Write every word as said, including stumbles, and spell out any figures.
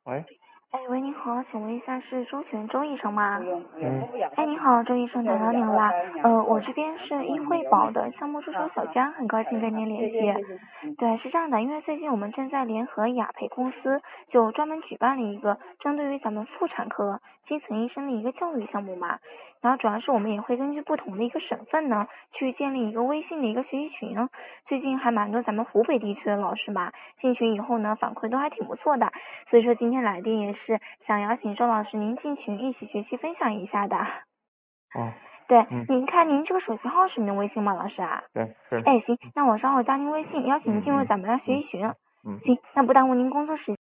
喂， 哎喂，您好，请问一下是周全周医生吗？ 嗯， 哎，您好，周医生，打扰您了。呃，我这边是医惠保的项目助手小江，很高兴跟您联系。对，是这样的，因为最近我们正在联合雅培公司，就专门举办了一个针对于咱们妇产科基层医生的一个教育项目嘛。然后主要是我们也会根据不同的一个省份呢，去建立一个微信的一个学习群。最近还蛮多咱们湖北地区的老师嘛，进群以后呢，反馈都还挺不错的。所以说今天来电也是想邀请周老师您进群一起学习分享一下的。 哦， 对， 嗯， 您看您这个手机号是您的微信吗，老师啊？ 对，是， 哎，行，那我稍后加您微信，邀请您进入咱们的学习群。 嗯， 行，那不耽误您工作时间。